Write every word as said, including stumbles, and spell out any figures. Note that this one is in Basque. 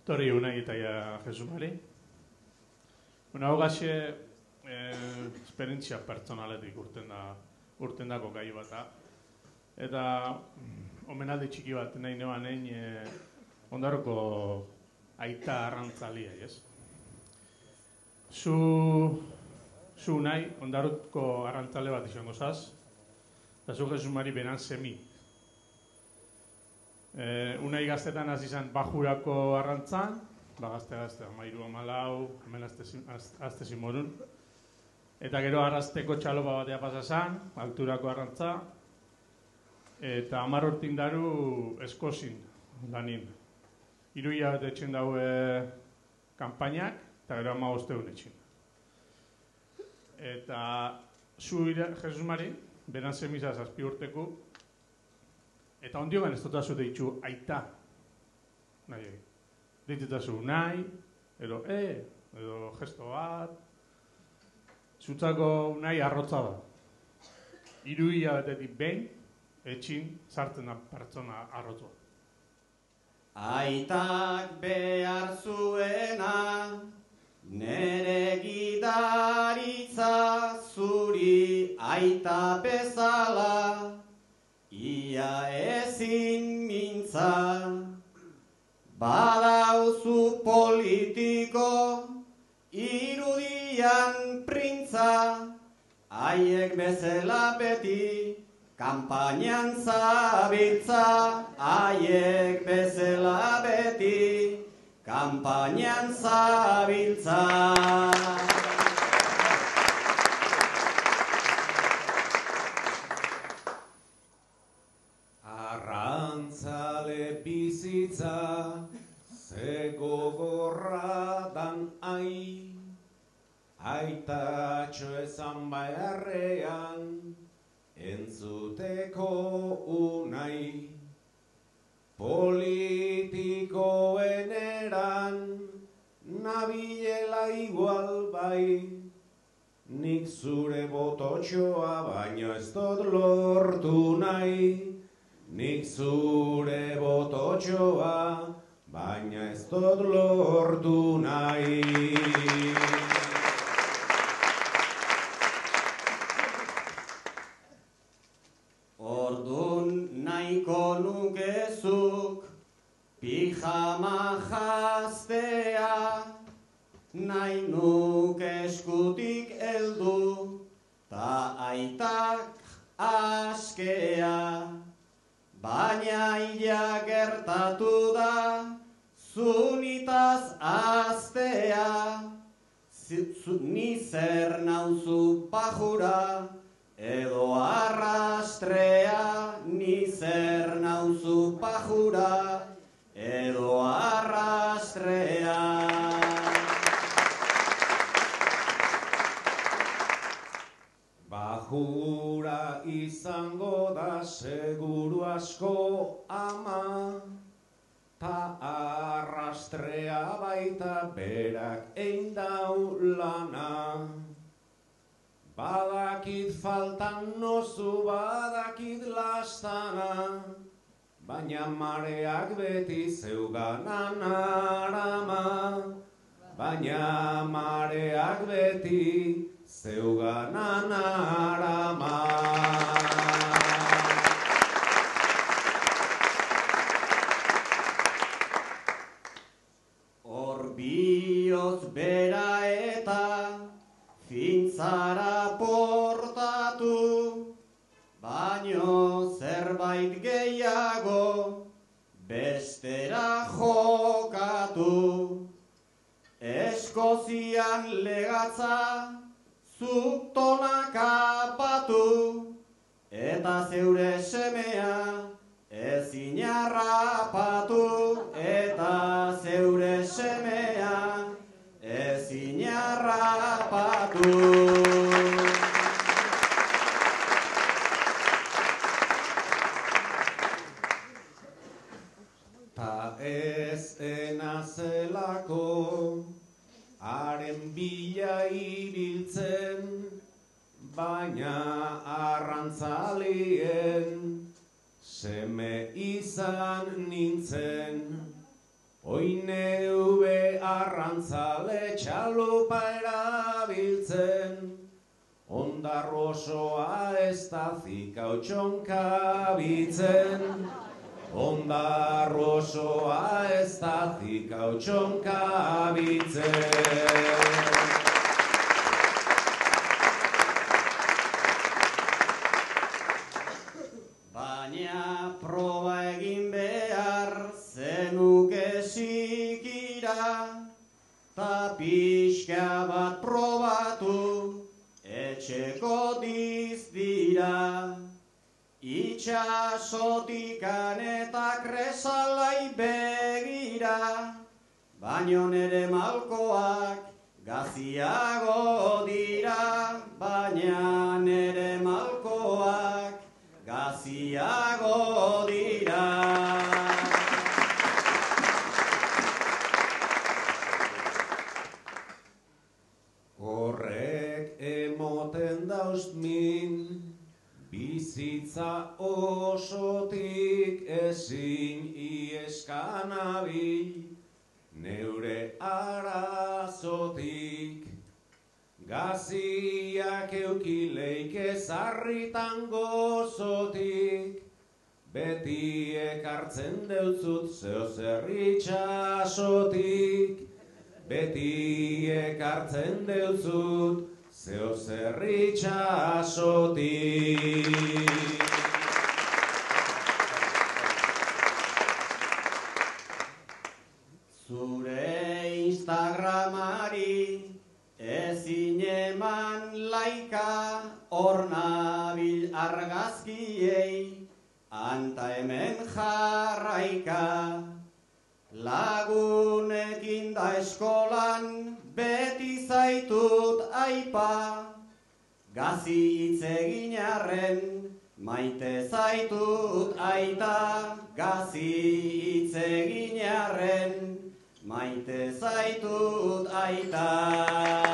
Torri Unai eta Jesu Mari. Bueno, hau gaxe esperientzia pertsonaletik urten da, urten dako gai bata. Eta omenaldi txiki bat nahi neban egin e, ondaroko aita arrantzalia, ez? Zu, zu nahi ondaroko arrantzale bat izango zaz, eta zu Jesu Mari beran semi. E, unai gaztetan hasi zen bajurako arrantzan, ba gazte-gazte, amairu amalau, hemen azte zimorun. Eta gero arrasteko txalopa batea pasa zen, alturako arrantza, eta hamar urtin daru eskozin lanin. Hiru hilabete etxen daue kanpainak, eta gero ama bosteun etxen. Eta zu Jesus Mari, beran semizaz azpi urteku, eta ondiogan ez dotazu deitzu aita. Nahi, deitetazu nahi, edo e, edo gesto bat. Zutzako nahi arrotza da. Hiru hilabetetik behin, etxin sartzen da pertsona arrotzua. Aitak behar zuena, nere gidaritza zuri aita bezala, ia ezin mintza, badauzu politiko, irudian printza, haiek bezala beti, kanpainan zabiltza, haiek bezala beti, kanpainan zabiltza. Arrantzale bizitza, ze gogorra dan ai, aitatxo ezan beharrean, entzuteko unai. Politikoen eran, nabilela igual bai, nik zure bototxoa baino ez dut lortu nahi. Nik zure bototxoa, baina ez dut lortu nahi. Ordun nahiko nukezuk, pijama jaztea, nahi nuke eskutik heldu, ta aitak askea. Baina ila gertatu da, zunitaz aztea, ni zer nauzu pajura, edo arrastrea, ni zer nauzu pajura, edo arrastrea. Bajura izango da seguru asko ama, ta arrastrea baita berak eindau lana. Badakit faltan nozu, badakit lastana, baina mareak beti zeuganan arama. Baina mareak beti zeuganan arama. Hor bihotz bera eta fintzara portatu, baino zerbait gehiago bestera jokatu. Eskozian legatza zuk tona kapatu, eta zeure semea ezin harrapatu, eta zeure semea ezin harrapatu. Ta ez enazelako haren bila ibiltzen, baina arrantzalien seme izan nintzen. Oineube arrantzale txalupa erabiltzen, ondarro osoa ez da zikautxonka bitzen. Ondarro osoa ez da zikautxonka bitzen. Baina proba egin behar zenuke sikira, ta pixka bat probatu etxeko dizdira. Itxasotikan eta kresalai begira, baino nere malkoak gaziago dira, baina nere malkoak gaziago dira. Horrek emoten dauz min, bizitza osotik ezin ieskan abil, neure arazotik. Gaziak eukileik ezarritan gozotik, beti ekartzen deutzut zeo zer itxasotik, beti ekartzen deutzut zeo zer itxasotik. Zure Instagramari ezin eman laika, hor nabil argazkiei anta hemen jarraika. Lagunekin da eskolan beti zaitut aipa, gazi hitz egin arren maite zaitut aita, gazi hitz egin arren maite zaitut aita.